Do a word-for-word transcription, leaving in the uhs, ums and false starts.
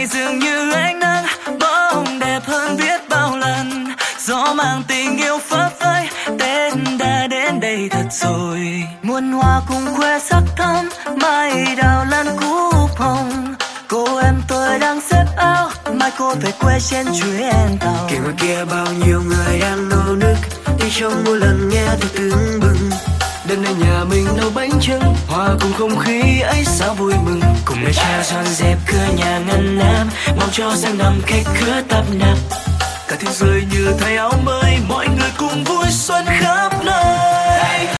này dường như ánh nắng bỗng đẹp hơn biết bao lần. Gió mang tình yêu phấp phới, Tết đã đến đây thật rồi. Muôn hoa cùng khoe sắc thắm, mai đào lan cúc hồng. Cô em tôi đang xếp áo, mai cô về quê trên chuyến tàu. Kể ngoài kia bao nhiêu người đang nô nức, đi trong mỗi lần nghe tôi tưng bừng. Đêm nay nhà mình nấu bánh trưng, hòa cùng không khí ấy sao vui mừng. Cùng mẹ cha dọn dẹp cửa nhà ngăn nắp, mong cho sang năm khách khứa tấp nập. Cả thế giới như thay áo mới, mọi người cùng vui xuân khắp nơi.